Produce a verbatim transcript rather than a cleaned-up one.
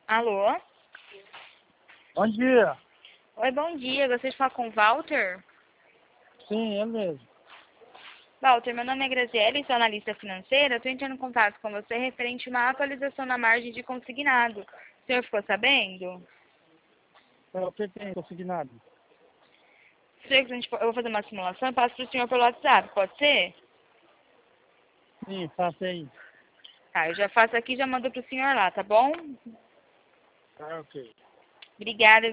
Alô? Bom dia. Oi, bom dia. Gostaria de falar com o Walter? Sim, é mesmo. Walter, meu nome é Graziele, sou analista financeira. Estou entrando em contato com você referente a uma atualização na margem de consignado. O senhor ficou sabendo? O que tem consignado? Se a gente for- eu vou fazer uma simulação e passo para o senhor pelo WhatsApp, pode ser? Sim, faça aí. Tá, eu já faço aqui e já mando para o senhor lá, tá bom? Tá, ok. Obrigada.